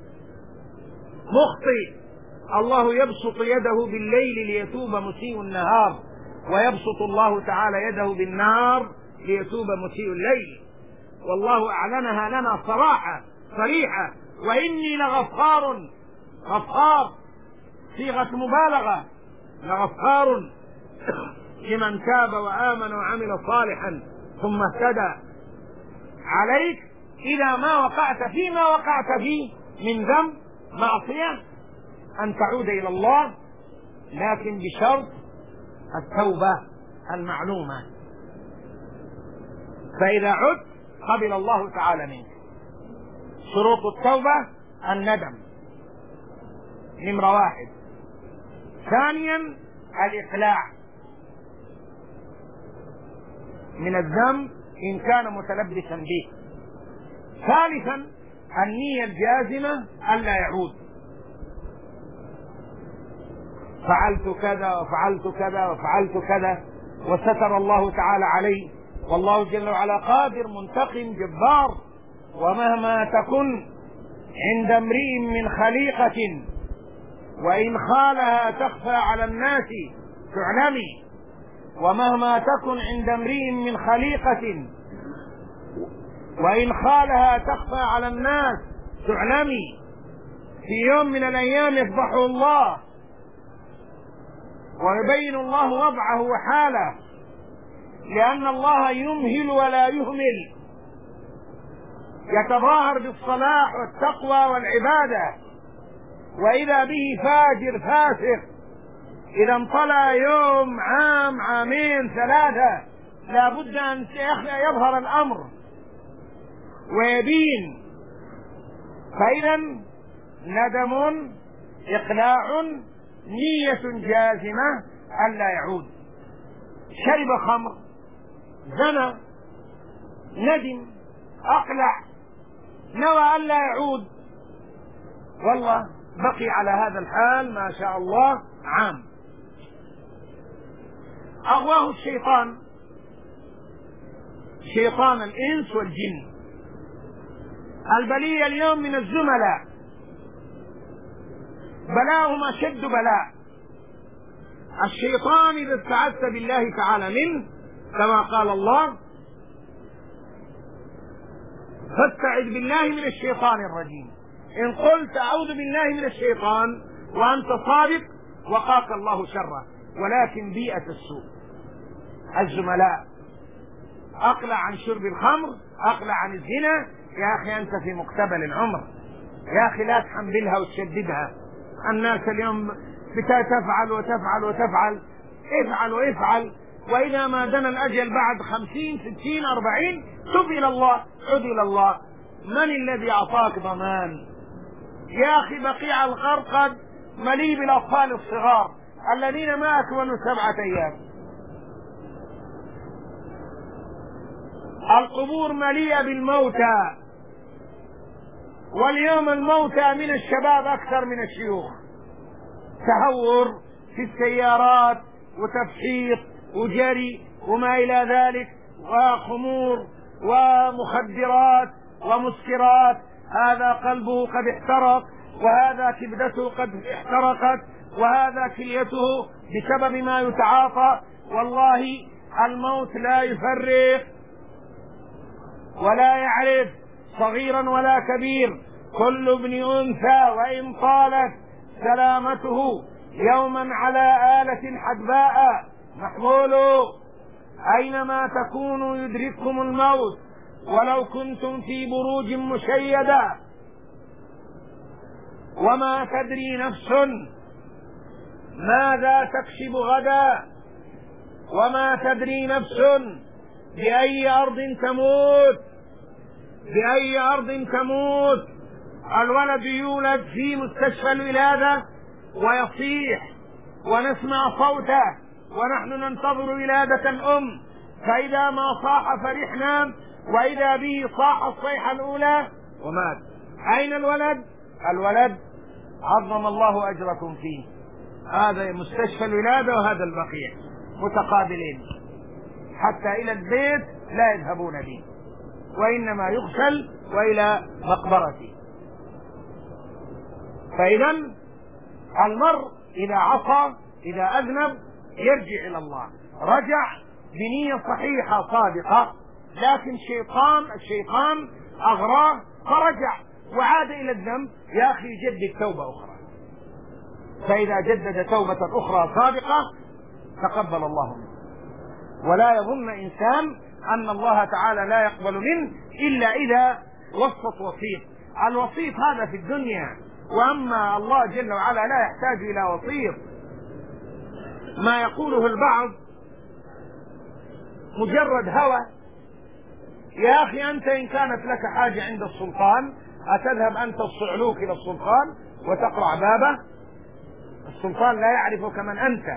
مخطئ. الله يبسط يده بالليل ليتوب مسيء النهار، ويبسط الله تعالى يده بالنار ليتوب مسيء الليل، والله أعلنها لنا صراحة صريحة: وإني لغفار. غفار صيغة مبالغة، لغفار لمن تاب وآمن وعمل صالحا ثم اهتدى. عليك إذا ما وقعت فيما وقعت فيه من ذنب معصية أن تعود إلى الله، لكن بشرط التوبة المعلومة، فإذا عدت قبل الله تعالى منك. شروط التوبة الندم نمرة واحد. ثانيا الإقلاع من الذنب إن كان متلبسا به. ثالثا النية الجازمة ألا يعود. فعلت كذا وفعلت كذا وفعلت كذا وستر الله تعالى عليه، والله جل وعلا قادر منتقم جبار. ومهما تكن عند امرئ من خليقة وإن خالها تخفى على الناس تعلمي. ومهما تكن عند امرئ من خليقة وإن خالها تخفى على الناس تعلمي. في يوم من الأيام يفضحه الله ويبين الله وضعه وحاله، لأن الله يمهل ولا يهمل، يتظاهر بالصلاح والتقوى والعبادة، وإذا به فاجر فاسق إذا انطلع يوم عام عامين ثلاثة لا بد أن يظهر الأمر ويبين. فإذا ندم، إقلاع، نية جازمة ألا يعود. شرب خمر، زنى، ندم، أقلع، نوى ألا يعود، والله بقي على هذا الحال ما شاء الله عام. أغواه الشيطان، شيطان الإنس والجن. البلية اليوم من الزملاء بلاهم أشد بلاء. الشيطان إذا استعذت بالله تعالى منه كما قال الله: فاستعذ بالله من الشيطان الرجيم. إن قلت أعوذ بالله من الشيطان وأنت صادق وقاك الله شره، ولكن بيئة السوء الزملاء. أقلع عن شرب الخمر، أقلع عن الزنا. يا أخي أنت في مقتبل العمر، يا أخي لا تحملها وتشددها. الناس اليوم بتفعل وتفعل وتفعل، افعل وافعل، وإذا ما دنا الأجل بعد خمسين ستين أربعين تب إلى الله، عد إلى الله. من الذي أعطاك ضمان؟ يا أخي بقيع الغرقد مليء بالأطفال الصغار الذين ما أكملوا سبعة أيام. القبور مليئة بالموتى، واليوم الموتى من الشباب أكثر من الشيوخ. تهور في السيارات وتفحيط وجري وما إلى ذلك، وخمور ومخدرات ومسكرات. هذا قلبه قد احترق، وهذا كبدته قد احترقت، وهذا كليته بسبب ما يتعاطى. والله الموت لا يفرق ولا يعرف صغيرا ولا كبير. كل ابن أنثى وإن طالت سلامته يوما على آلة حدباء محمول، أينما تكونوا يدرككم الموت ولو كنتم في بروج مشيدة. وما تدري نفس ماذا تكسب غدا، وما تدري نفس بأي أرض تموت، بأي أرض تموت. الولد يولد في مستشفى الولادة ويصيح ونسمع صوته ونحن ننتظر ولادة الأم، فإذا ما صاح فرحنا، وإذا به صاح الصيحة الأولى ومات. أين الولد؟ الولد عظم الله أجركم فيه. هذا مستشفى الولادة وهذا البقيع متقابلين، حتى إلى البيت لا يذهبون به، وإنما يغسل وإلى مقبرته. فإذا المرء إذا عصى، إذا أذنب، يرجع إلى الله، رجع بنية صحيحة صادقة، لكن الشيطان الشيطان أغراه فرجع وعاد إلى الذنب. يا أخي جدد توبة أخرى. فإذا جدد توبة أخرى صادقة تقبل الله منه. ولا يظن إنسان أن الله تعالى لا يقبل منه إلا إذا وسط وسيط. الوسيط هذا في الدنيا، وأما الله جل وعلا لا يحتاج إلى وسيط. ما يقوله البعض مجرد هوى. يا أخي أنت إن كانت لك حاجة عند السلطان أتذهب أنت الصعلوك إلى السلطان وتقرع بابه؟ السلطان لا يعرفك من أنت،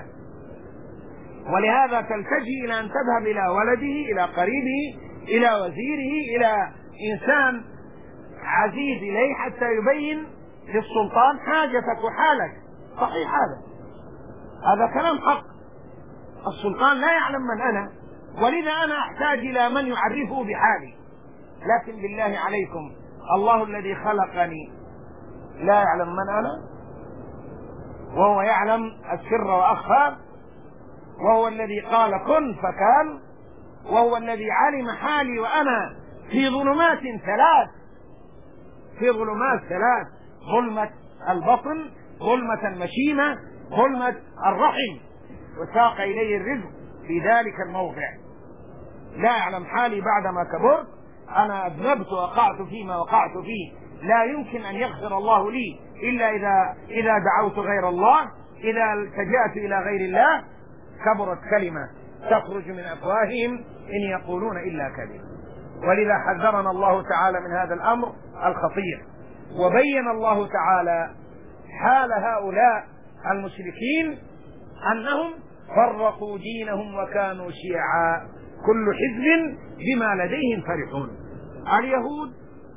ولهذا تلتجي إلى أن تذهب إلى ولده، إلى قريبه، إلى وزيره، إلى إنسان عزيز إليه حتى يبين للسلطان حاجتك وحالك. صحيح هذا هذا كلام حق. السلطان لا يعلم من أنا، ولذا أنا أحتاج إلى من يعرفه بحالي. لكن بالله عليكم، الله الذي خلقني لا يعلم من أنا، وهو يعلم السر وأخفى، وهو الذي قال كن فكان، وهو الذي علم حالي وأنا في ظلمات ثلاث، في ظلمات ثلاث: ظلمة البطن، ظلمة المشيمة، ظلمة الرحم، وساق إليه الرزق في ذلك الموضع. لا يعلم حالي بعدما كبرت. أنا أذنبت وقعت فيما وقعت فيه، لا يمكن أن يغفر الله لي إلا إذا إذا دعوت غير الله، إذا التجأت إلى غير الله. كبرت كلمة تخرج من أفواههم إن يقولون إلا كذبا. ولذا حذرنا الله تعالى من هذا الأمر الخطير، وبين الله تعالى حال هؤلاء المشركين أنهم فرقوا دينهم وكانوا شيعا، كل حزب بما لديهم فرحون. اليهود،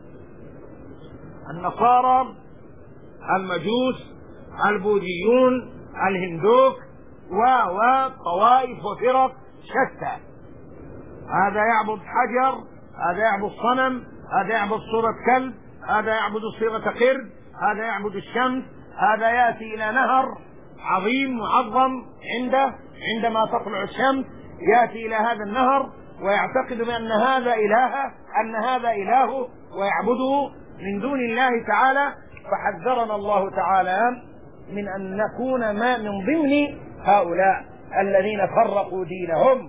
النصارى، المجوس، البوذيون، الهندوك، وطوائف وفرق شتى. هذا يعبد حجر، هذا يعبد صنم، هذا يعبد صورة كلب، هذا يعبد صيغة قرد، هذا يعبد الشمس، هذا يأتي إلى نهر عظيم معظم عنده عندما تطلع الشمس، يأتي إلى هذا النهر ويعتقد بأن هذا إلهه، أن هذا إلهه، ويعبده من دون الله تعالى. فحذرنا الله تعالى من أن نكون ما من ضمن هؤلاء الذين فرقوا دينهم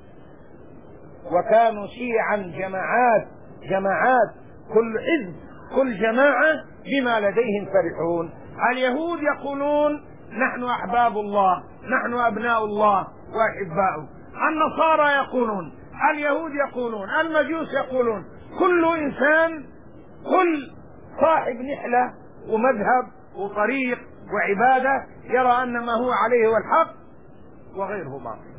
وكانوا شيعا، جماعات جماعات، كل حزب كل جماعة بما لديهم فرحون. اليهود يقولون نحن أحباب الله، نحن أبناء الله وأحباؤه. النصارى يقولون، اليهود يقولون، المجوس يقولون. كل إنسان، كل صاحب نحلة ومذهب وطريق وعبادة، يرى أن ما هو عليه هو الحق وغيره باطل.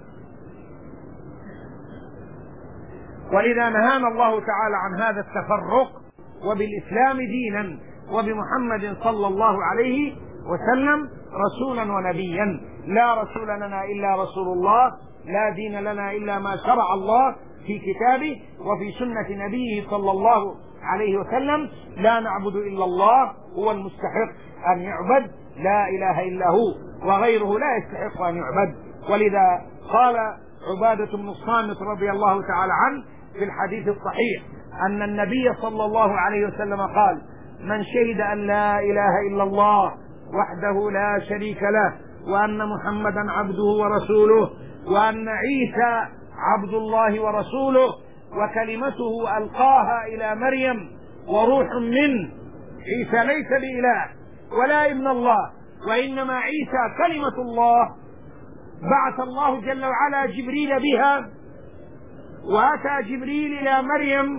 ولذا نهانا الله تعالى عن هذا التفرق، وبالإسلام دينا وبمحمد صلى الله عليه وسلم رسولا ونبيا. لا رسول لنا إلا رسول الله، لا دين لنا إلا ما شرع الله في كتابه وفي سنة نبيه صلى الله عليه وسلم. لا نعبد إلا الله، هو المستحق أن يعبد، لا إله إلا هو، وغيره لا يستحق أن يعبد. ولذا قال عبادة بن الصامت رضي الله تعالى عنه في الحديث الصحيح أن النبي صلى الله عليه وسلم قال: من شهد أن لا إله إلا الله وحده لا شريك له، وأن محمدا عبده ورسوله، وأن عيسى عبد الله ورسوله، وكلمته ألقاها إلى مريم وروح منه. عيسى ليس بإله ولا ابن الله، وإنما عيسى كلمة الله بعث الله جل وعلا جبريل بها، وأتى جبريل إلى مريم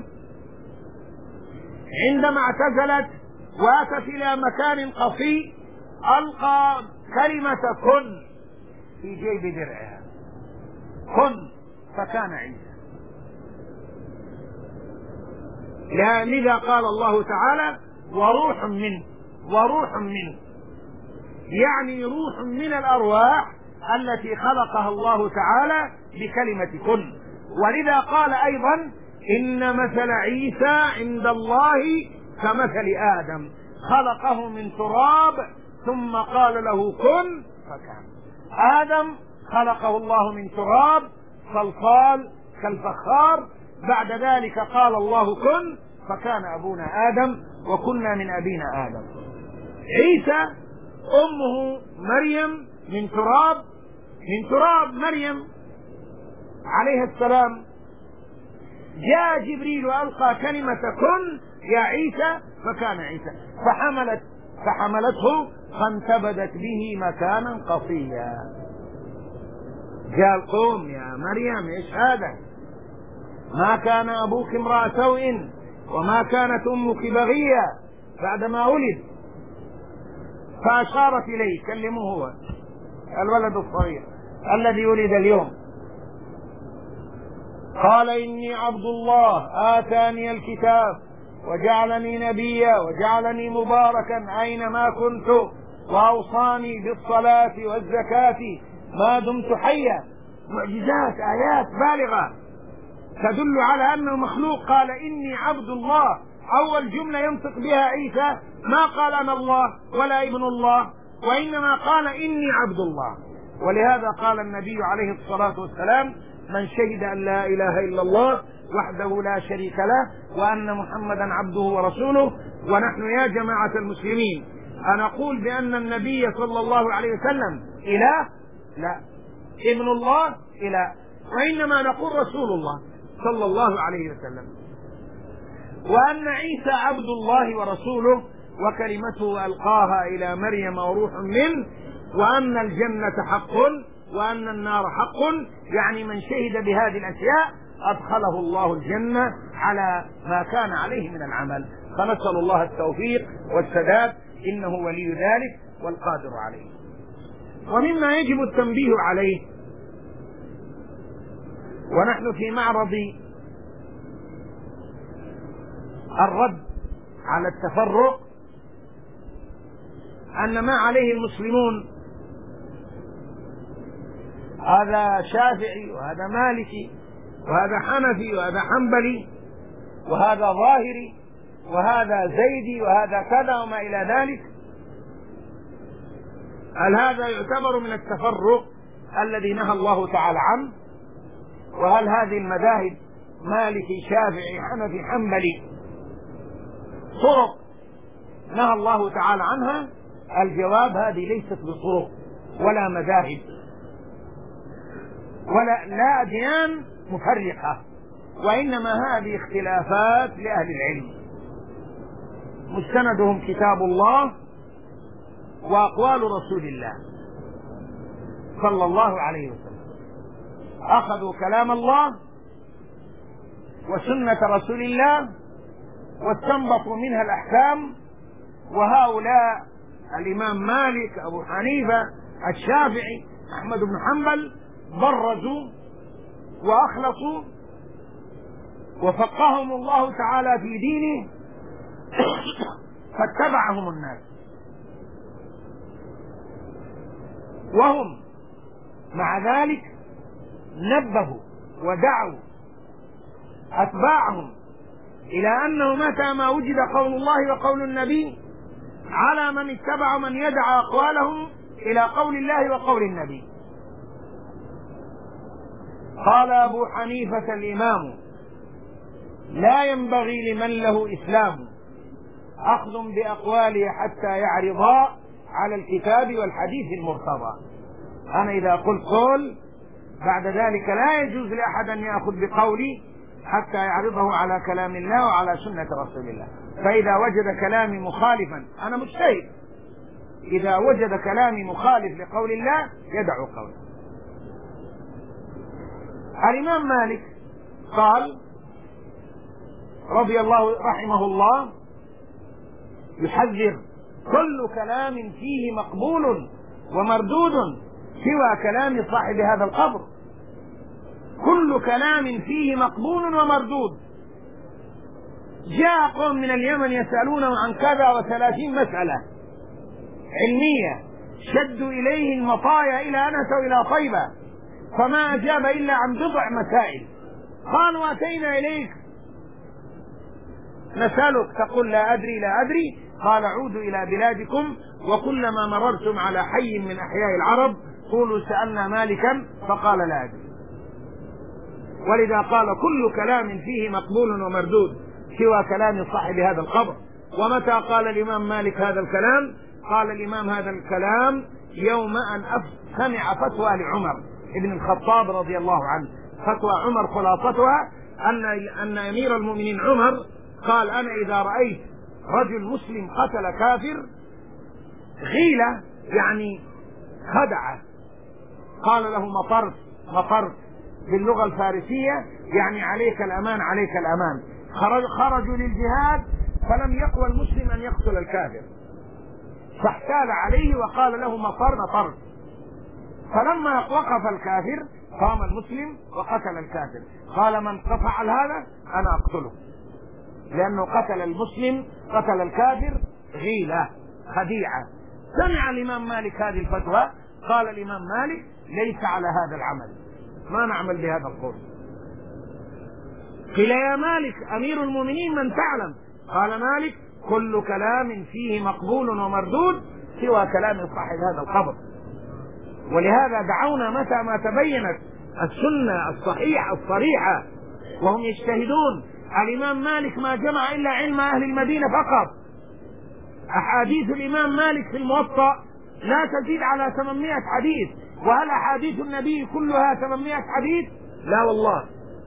عندما اعتزلت وأتت إلى مكان قصي، ألقى كلمة كن في جيب درعها، كن، فكان عيسى. لذا قال الله تعالى: وروح منه، وروح منه، يعني روح من الأرواح التي خلقها الله تعالى بكلمة كن. ولذا قال أيضا: إن مثل عيسى عند الله كمثل آدم، خلقه من تراب ثم قال له كن فكان. آدم خلقه الله من تراب صلصال كالفخار، بعد ذلك قال الله كن فكان أبونا آدم وكنا من أبينا آدم. عيسى أمه مريم من تراب، من تراب مريم عليه السلام. جاء جبريل وألقى كلمة كن يا عيسى فكان عيسى، فحملت فحملته فانتبذت به مكانا قصيا. جاء القوم: يا مريم ايش هذا؟ ما كان أبوك امرأ سوء وما كانت أمك بغية، بعدما ولد. فأشارت إليه، كلموه هو الولد الصغير الذي ولد اليوم. قال: إني عبد الله آتاني الكتاب وجعلني نبيا وجعلني مباركا أينما كنت وأوصاني بالصلاة والزكاة ما دمت حيا. معجزات، آيات بالغة تدل على أنه مخلوق. قال: إني عبد الله، أول جملة ينطق بها عيسى ما قال أنا الله ولا ابن الله، وإنما قال إني عبد الله. ولهذا قال النبي عليه الصلاة والسلام: من شهد أن لا إله إلا الله وحده لا شريك له وأن محمدا عبده ورسوله. ونحن يا جماعة المسلمين أنقول بأن النبي صلى الله عليه وسلم إله؟ لا. ابن الله؟ إله. وإنما نقول رسول الله صلى الله عليه وسلم. وأن عيسى عبد الله ورسوله وكلمته ألقاها إلى مريم وروح منه، وأن الجنة حق وأن النار حق، يعني من شهد بهذه الأشياء أدخله الله الجنة على ما كان عليه من العمل. فنسأل الله التوفيق والسداد، إنه ولي ذلك والقادر عليه. ومما يجب التنبيه عليه ونحن في معرض الرد على التفرق أن ما عليه المسلمون، هذا شافعي وهذا مالكي وهذا حنفي وهذا حنبلي وهذا ظاهري وهذا زيدي وهذا كذا وما إلى ذلك، هل هذا يعتبر من التفرق الذي نهى الله تعالى عنه؟ وهل هذه المذاهب مالكي شافعي حنفي حنبلي طرق نهى الله تعالى عنها؟ الجواب: هذه ليست بطرق ولا مذاهب ولا لا أديان مفرقة، وإنما هذه اختلافات لأهل العلم مستندهم كتاب الله وأقوال رسول الله صلى الله عليه وسلم. أخذوا كلام الله وسنة رسول الله واستنبطوا منها الأحكام، وهؤلاء الإمام مالك، أبو حنيفة، الشافعي، أحمد بن حنبل برزوا وأخلصوا وفقههم الله تعالى في دينه فاتبعهم الناس، وهم مع ذلك نبهوا ودعوا أتباعهم إلى أنه متى ما وجد قول الله وقول النبي على من اتبع من يدعى أقوالهم إلى قول الله وقول النبي. قال أبو حنيفة الإمام: لا ينبغي لمن له إسلام أخذ بأقواله حتى يعرضا على الكتاب والحديث المرتضى. أنا إذا قلت قول بعد ذلك لا يجوز لأحد أن يأخذ بقولي حتى يعرضه على كلام الله وعلى سنة رسول الله. فإذا وجد كلامي مخالفا، أنا مجتهد، إذا وجد كلامي مخالف لقول الله يدعو قوله. الإمام مالك قال رضي الله رحمه الله يحذر: كل كلام فيه مقبول ومردود سوى كلام صاحب هذا القبر. كل كلام فيه مقبول ومردود. جاء قوم من اليمن يسألونه عن كذا وثلاثين مسألة علمية، شدوا إليه المطايا إلى أنس وإلى طيبة، فما أجاب إلا عن بضع مسائل. قالوا: أتينا إليك نسألك تقول لا أدري لا أدري. قال: عودوا إلى بلادكم وكلما مررتم على حي من أحياء العرب قولوا سألنا مالكا فقال لا أدري. ولذا قال: كل كلام فيه مقبول ومردود سوى كلام صاحب هذا القبر. ومتى قال الإمام مالك هذا الكلام؟ قال الإمام هذا الكلام يوم أن سمع فتوى لعمر ابن الخطاب رضي الله عنه. فتوى عمر خلاصتها أن أن أمير المؤمنين عمر قال: أنا إذا رأيت رجل مسلم قتل كافر غيلة يعني خدعه، قال له مطرت مطرت باللغة الفارسية يعني عليك الأمان عليك الأمان. خرجوا للجهاد فلم يقوى المسلم أن يقتل الكافر، فاحتال عليه وقال له مطر مطرت. فلما وقف الكافر قام المسلم وقتل الكافر. قال: من فعل هذا أنا أقتله، لأنه قتل المسلم قتل الكافر غيلة خديعة. سمع الإمام مالك هذه الفتوى، قال الإمام مالك: ليس على هذا العمل، ما نعمل بهذا القول. قيل: يا مالك أمير المؤمنين من تعلم؟ قال مالك: كل كلام فيه مقبول ومردود سوى كلام صاحب هذا القبر. ولهذا دعونا متى ما تبينت السنة الصحيحة الصريحة وهم يجتهدون. الإمام مالك ما جمع إلا علم أهل المدينة فقط. أحاديث الإمام مالك في الموطأ لا تزيد على ثمانمائة حديث. وهل أحاديث النبي كلها ثمانمائة حديث؟ لا والله.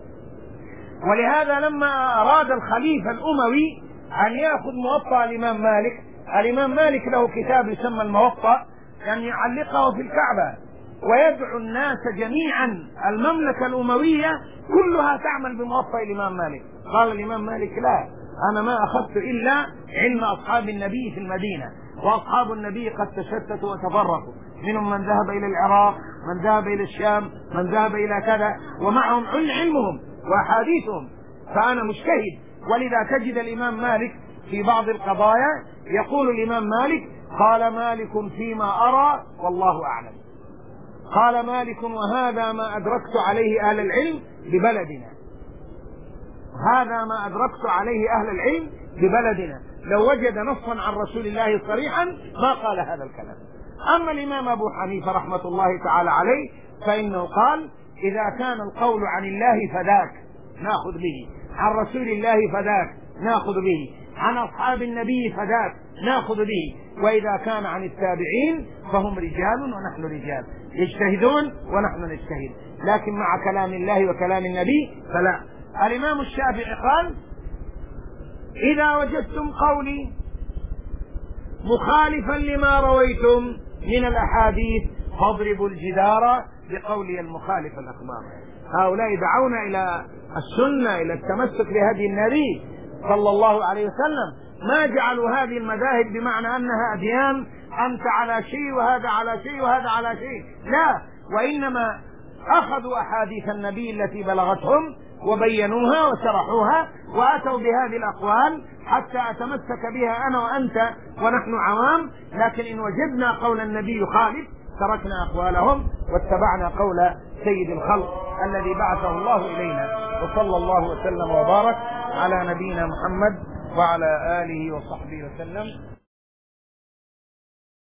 ولهذا لما أراد الخليفة الأموي أن يأخذ موطأ الإمام مالك، الإمام مالك له كتاب يسمى الموطأ، أن يعلقه في الكعبة ويدعو الناس جميعا المملكة الأموية كلها تعمل بموطأ الإمام مالك. قال الإمام مالك: لا، أنا ما أخذت إلا علم أصحاب النبي في المدينة، وأصحاب النبي قد تشتتوا وتفرقوا، منهم من ذهب إلى العراق، من ذهب إلى الشام، من ذهب إلى كذا، ومعهم علمهم وأحاديثهم، فأنا مجتهد. ولذا تجد الإمام مالك في بعض القضايا يقول الإمام مالك: قال مالك فيما أرى والله أعلم. قال مالك: وهذا ما أدركت عليه أهل العلم ببلدنا، هذا ما أدركت عليه أهل العلم ببلدنا، لو وجد نصا عن رسول الله صريحا ما قال هذا الكلام. أما الإمام أبو حنيفة رحمة الله تعالى عليه فإنه قال: إذا كان القول عن الله فذاك نأخذ به، عن رسول الله فذاك نأخذ به، عن أصحاب النبي فذاك نأخذ به، وإذا كان عن التابعين فهم رجال ونحن رجال، يجتهدون ونحن نجتهد، لكن مع كلام الله وكلام النبي فلا. الإمام الشافعي قال: إذا وجدتم قولي مخالفا لما رويتم من الأحاديث فاضربوا الجدار بقولي المخالف الأخبار. هؤلاء دعونا إلى السنة، إلى التمسك بهدي النبي صلى الله عليه وسلم، ما جعلوا هذه المذاهب بمعنى أنها أديان، أنت على شيء وهذا على شيء وهذا على شيء، لا، وإنما أخذوا أحاديث النبي التي بلغتهم وبينوها وشرحوها وأتوا بهذه الأقوال حتى أتمسك بها أنا وأنت ونحن عوام. لكن إن وجدنا قول النبي يخالف تركنا أقوالهم واتبعنا قول سيد الخلق الذي بعثه الله إلينا. وصلى الله وسلم وبارك على نبينا محمد وعلى آله وصحبه وسلم.